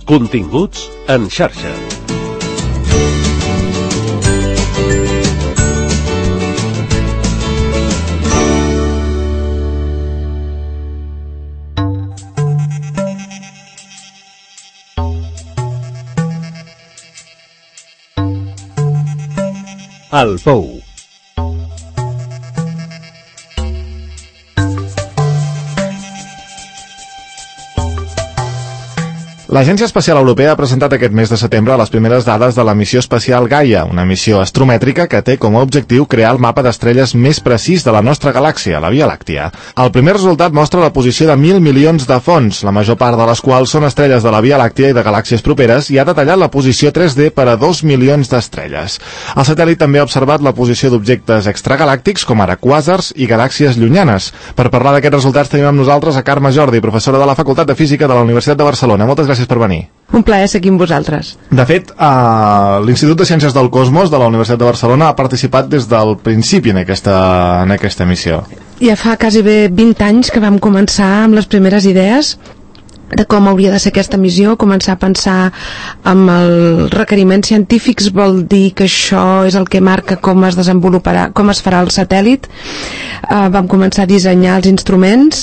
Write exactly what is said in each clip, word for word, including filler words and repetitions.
Continguts en xarxa. El Pou. L'Agència Espacial Europea ha presentat aquest mes de setembre les primeres dades de la missió espacial Gaia, una missió astromètrica que té com a objectiu crear el mapa d'estrelles més precís de la nostra galàxia, la Via Làctia. El primer resultat mostra la posició de mil milions de fonts, la major part de les quals són estrelles de la Via Làctia i de galàxies properes, i ha detallat la posició tres D per a dos milions d'estrelles. El satèl·lit també ha observat la posició d'objectes extragalàctics, com ara quàsars i galàxies llunyanes. Per parlar d'aquests resultats tenim amb nosaltres a Carme Jordi, professora de la Facultat de Física de la Universitat de Barcelona. Moltes gràcies per venir. Un plaer ser aquí amb vosaltres. De fet, eh, l'Institut de Ciències del Cosmos de la Universitat de Barcelona ha participat des del principi en aquesta, en aquesta missió. Ja fa quasi bé vint anys que vam començar amb les primeres idees de com hauria de ser aquesta missió, començar a pensar amb els requeriments científics, vol dir que això és el que marca com es desenvoluparà, com es farà el satèl·lit. Eh, vam començar a dissenyar els instruments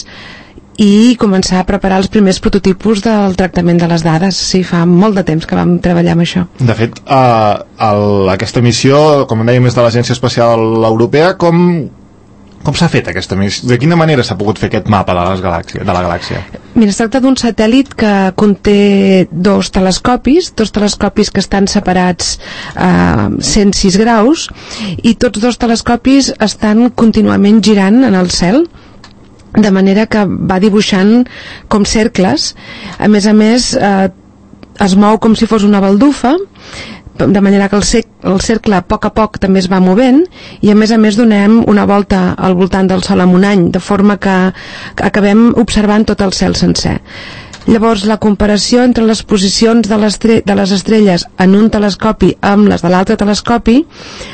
i començar a preparar els primers prototipus del tractament de les dades. Sí, fa molt de temps que vam treballar amb això. De fet, eh, el, aquesta missió, com dèiem, és de l'Agència Espacial Europea. Com, com s'ha fet aquesta missió? De quina manera s'ha pogut fer aquest mapa de, les galàxies, de la galàxia? Mira, es tracta d'un satèl·lit que conté dos telescopis, dos telescopis que estan separats a eh, cent sis graus, i tots dos telescopis estan contínuament girant en el cel, de manera que va dibuixant com cercles. A més a més, eh, es mou com si fos una baldufa, de manera que el, el cercle a poc a poc també es va movent, i a més a més donem una volta al voltant del Sol en un any, de forma que, que acabem observant tot el cel sencer. Llavors, la comparació entre les posicions de, de les estrelles en un telescopi amb les de l'altre telescopi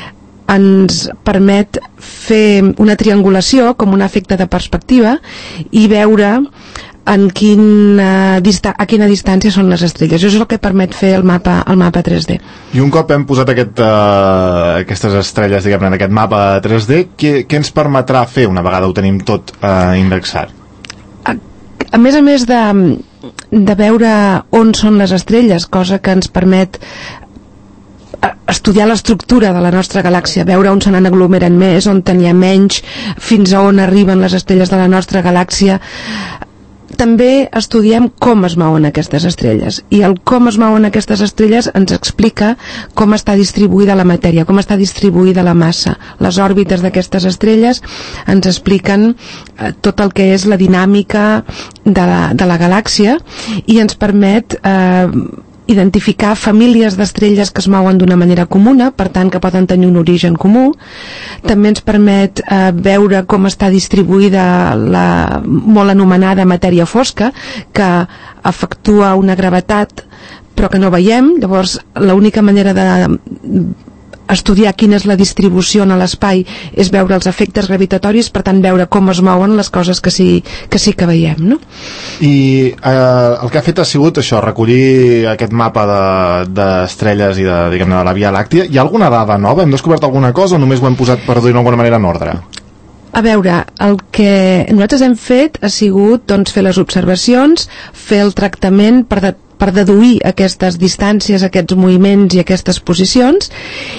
ens permet fer una triangulació, com un efecte de perspectiva, i veure en quina, a quina distància són les estrelles. Això és el que permet fer el mapa, el mapa tres D. I un cop hem posat aquest, uh, aquestes estrelles, diguem-ne, en aquest mapa tres D, què, què ens permetrà fer una vegada ho tenim tot uh, indexat? A, a més a més de, de veure on són les estrelles, cosa que ens permet estudiar l'estructura de la nostra galàxia, veure on se n'aglomeren més, on tenia menys, fins a on arriben les estrelles de la nostra galàxia. També estudiem com es mouen aquestes estrelles, i el com es mouen aquestes estrelles ens explica com està distribuïda la matèria, com està distribuïda la massa. Les òrbites d'aquestes estrelles ens expliquen eh, tot el que és la dinàmica de la, de la galàxia, i ens permet eh, identificar famílies d'estrelles que es mouen d'una manera comuna, per tant que poden tenir un origen comú. També ens permet eh, veure com està distribuïda la molt anomenada matèria fosca, que efectua una gravetat però que no veiem. Llavors l'única manera de estudiar quina és la distribució a l'espai és veure els efectes gravitatoris, per tant veure com es mouen les coses que sí que, sí que veiem, no? I eh, el que ha fet ha sigut això, recollir aquest mapa d'estrelles de, i de, diguem-ne, de la Via Làctia. Hi ha alguna dada nova? Hem descobert alguna cosa o només ho hem posat, per dir-ho d'alguna manera, en ordre? A veure, el que nosaltres hem fet ha sigut doncs, fer les observacions, fer el tractament per, de, per deduir aquestes distàncies, aquests moviments i aquestes posicions,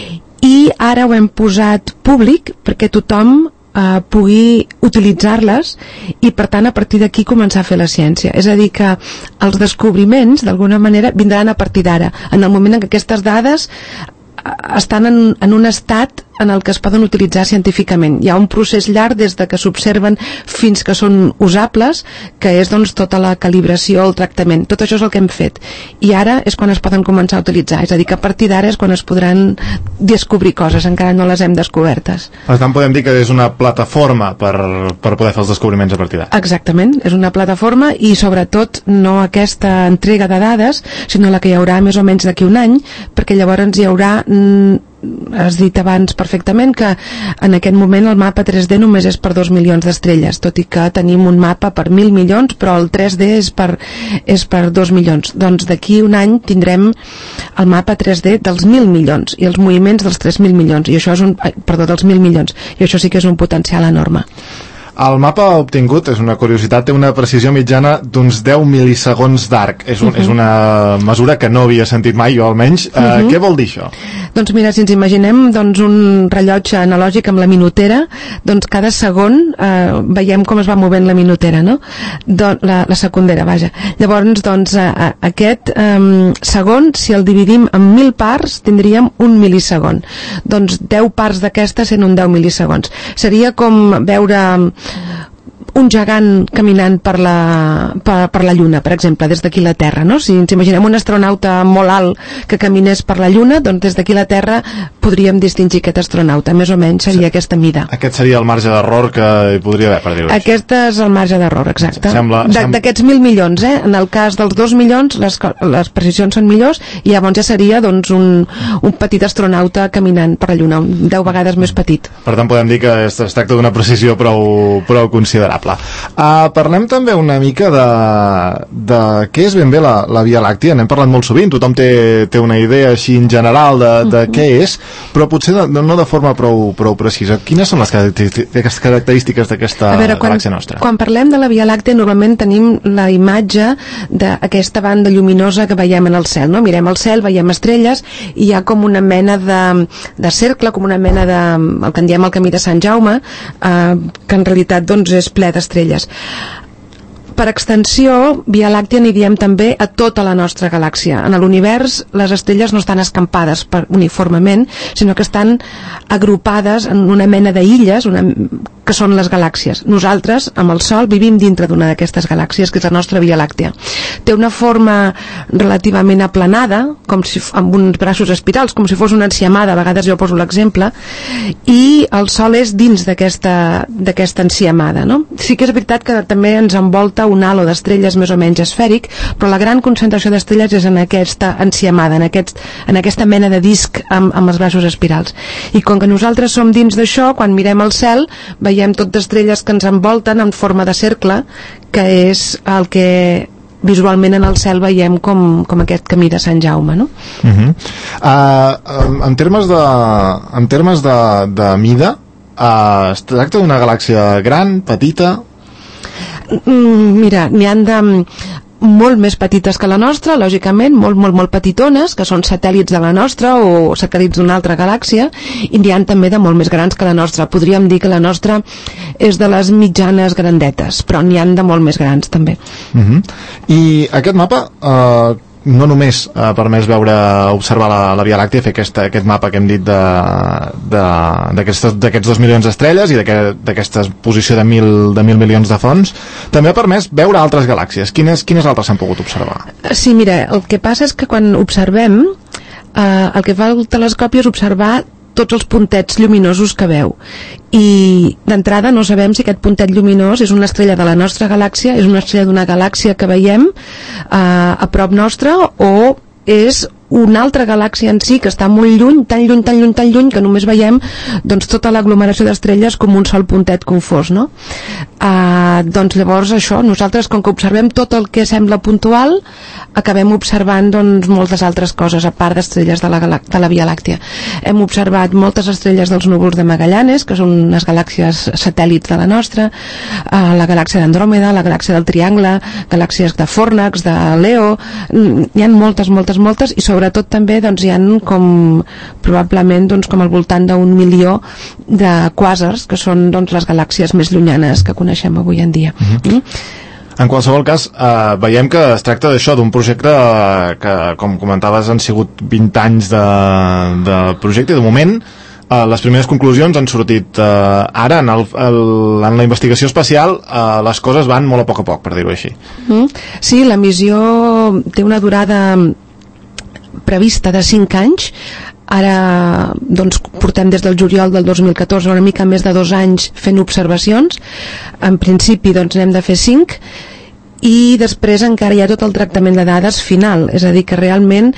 i ara ho hem posat públic perquè tothom eh, pugui utilitzar-les, i per tant a partir d'aquí començar a fer la ciència. És a dir, que els descobriments d'alguna manera vindran a partir d'ara, en el moment en què aquestes dades estan en, en un estat en el que es poden utilitzar científicament. Hi ha un procés llarg des de que s'observen fins que són usables, que és doncs tota la calibració, el tractament. Tot això és el que hem fet. I ara és quan es poden començar a utilitzar. És a dir, que a partir d'ara és quan es podran descobrir coses, encara no les hem descobertes. Per tant, podem dir que és una plataforma per, per poder fer els descobriments a partir d'ara. Exactament, és una plataforma, i sobretot no aquesta entrega de dades, sinó la que hi haurà més o menys d'aquí un any, perquè llavors hi haurà has dit abans perfectament que en aquest moment el mapa tres D només és per dos milions d'estrelles, tot i que tenim un mapa per mil milions, però el tres D és per, és per dos milions. Doncs d'aquí un any tindrem el mapa tres D dels mil milions i els moviments dels tres mil milions, i això és un, perdó, dels mil milions, i això sí que és un potencial enorme. El mapa obtingut, és una curiositat, té una precisió mitjana d'uns deu mil·lisegons d'arc. És, un, uh-huh. és una mesura que no havia sentit mai, jo almenys. Uh, uh-huh. Què vol dir això? Doncs mira, si ens imaginem doncs, un rellotge analògic amb la minutera, doncs cada segon eh, veiem com es va movent la minutera, no? Do, la, la secundera, vaja. Llavors, doncs, eh, aquest eh, segon, si el dividim en mil parts, tindríem un mil·lisegon. Doncs deu parts d'aquesta sent un deu mil·lisegons. Seria com veure un gegant caminant per la, per, per la Lluna, per exemple, des d'aquí la Terra, no? Si ens imaginem un astronauta molt alt que caminés per la Lluna, doncs des d'aquí la Terra podríem distingir aquest astronauta, més o menys seria aquesta mida. Aquest seria el marge d'error que hi podria haver, per dir-ho així. Aquest és el marge d'error, exacte. Sembla, sembla... D'aquests mil milions, eh? En el cas dels dos milions, les, les precisions són millors, i llavors ja seria doncs, un, un petit astronauta caminant per la Lluna, un deu vegades més petit. Per tant, podem dir que es, es tracta d'una precisió prou, prou considerable. Uh, parlem també una mica de, de què és ben bé la, la Via Làctia. N'hem parlat molt sovint, tothom té, té una idea així en general de, de uh-huh. què és, però potser de, no de forma prou, prou precisa. Quines són les característiques d'aquesta galàxia nostra? Quan parlem de la Via Làctia normalment tenim la imatge d'aquesta banda lluminosa que veiem en el cel, no? Mirem el cel, veiem estrelles i hi ha com una mena de, de cercle, com una mena de, el que en diem el camí de Sant Jaume, eh, que en realitat doncs, és ple d'estrelles. Per extensió, Via Làctia n'hi diem també a tota la nostra galàxia. En l'univers les estrelles no estan escampades per, uniformement, sinó que estan agrupades en una mena d'illes una, que són les galàxies. Nosaltres, amb el Sol, vivim dintre d'una d'aquestes galàxies, que és la nostra Via Làctia. Té una forma relativament aplanada, com si, amb uns braços espirals, com si fos una enciamada, a vegades jo poso l'exemple, i el Sol és dins d'aquesta d'aquesta enciamada, no? Sí que és veritat que també ens envolta un halo d'estrelles més o menys esfèric, però la gran concentració d'estrelles és en aquesta enciamada, en, aquest, en aquesta mena de disc amb, amb els braços espirals. I com que nosaltres som dins d'això, quan mirem el cel veiem tot d'estrelles que ens envolten en forma de cercle, que és el que visualment en el cel veiem com, com aquest camí de Sant Jaume, no? Uh-huh. uh, en termes de en termes de, de mida, uh, es tracta d'una galàxia gran, petita? Mira, n'hi han de molt més petites que la nostra, lògicament, molt, molt, molt petitones, que són satèl·lits de la nostra o satèl·lits d'una altra galàxia, i n'hi han també de molt més grans que la nostra. Podríem dir que la nostra és de les mitjanes grandetes, però n'hi han de molt més grans també. Uh-huh. I aquest mapa eh, no només ha permès veure, observar la, la Via Làctia, fer aquesta, aquest mapa que hem dit d'aquests dos milions d'estrelles i d'aquesta posició de mil, de mil milions de fonts, també ha permès veure altres galàxies. Quines, quines altres s'han pogut observar? Sí, mira, el que passa és que quan observem, eh, el que fa el telescopi és observar tots els puntets lluminosos que veu, i d'entrada no sabem si aquest puntet lluminós és una estrella de la nostra galàxia, és una estrella d'una galàxia que veiem eh, a prop nostra, o és una altra galàxia en si que està molt lluny, tan lluny, tan lluny, tan lluny que només veiem doncs, tota l'aglomeració d'estrelles com un sol puntet confós, no? Uh, doncs llavors això, nosaltres com que observem tot el que sembla puntual, acabem observant doncs, moltes altres coses a part d'estrelles de, la, de la Via Làctia. Hem observat moltes estrelles dels núvols de Magallanes, que són unes galàxies satèl·lits de la nostra, uh, la galàxia d'Andròmeda, la galàxia del Triangle, galàxies de Fòrnax, de Leo, n'hi ha moltes, moltes, moltes, i sobre sobretot també doncs, hi ha com probablement doncs, com al voltant d'un milió de quàsars, que són doncs, les galàxies més llunyanes que coneixem avui en dia. Uh-huh. mm? En qualsevol cas, eh, veiem que es tracta d'això, d'un projecte que, com comentaves, han sigut vint anys de, de projecte, i de moment eh, les primeres conclusions han sortit eh, ara, en, el, el, en la investigació espacial eh, les coses van molt a poc a poc, per dir-ho així. Mm? Sí, la missió té una durada prevista de cinc anys. Ara doncs, portem des del juliol del dos mil catorze una mica més de dos anys fent observacions. En principi doncs, n'hem de fer cinc, i després encara hi ha tot el tractament de dades final, és a dir, que realment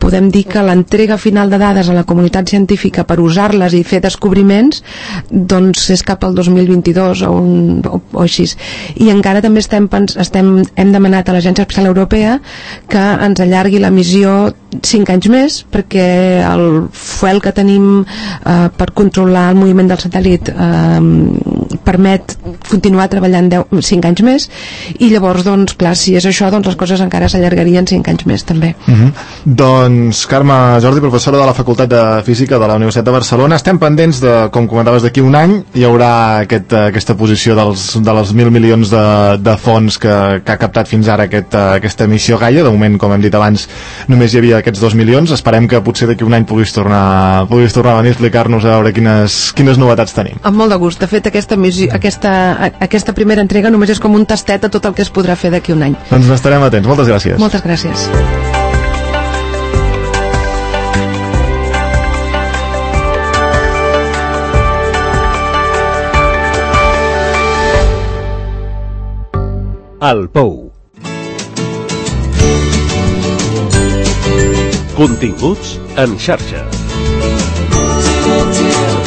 podem dir que l'entrega final de dades a la comunitat científica per usar-les i fer descobriments doncs és cap al dos mil vint-i-dos o, un, o, o així. I encara també estem, estem, hem demanat a l'Agència Espacial Europea que ens allargui la missió cinc anys més, perquè el fuel que tenim eh, per controlar el moviment del satèl·lit eh, permet continuar treballant deu, cinc anys més, i llavors doncs clar, si és això, doncs les coses encara s'allargarien cinc anys més també. Uh -huh. Doncs Carme Jordi, professora de la Facultat de Física de la Universitat de Barcelona, estem pendents de, com comentaves, d'aquí un any hi haurà aquest, aquesta posició dels, de les mil milions de, de fons que, que ha captat fins ara aquest, aquesta missió Gaia. De moment, com hem dit abans, només hi havia aquests dos milions. Esperem que potser d'aquí un any puguis tornar, puguis tornar a venir a explicar-nos a veure quines, quines novetats tenim. Amb molt de gust. De fet, aquesta, missió, aquesta, aquesta primera entrega només és com un tastet a tot el que es podrà fer d'aquí un any. Doncs n'estarem atents. Moltes gràcies. Moltes gràcies. El Pou. Continguts en xarxa.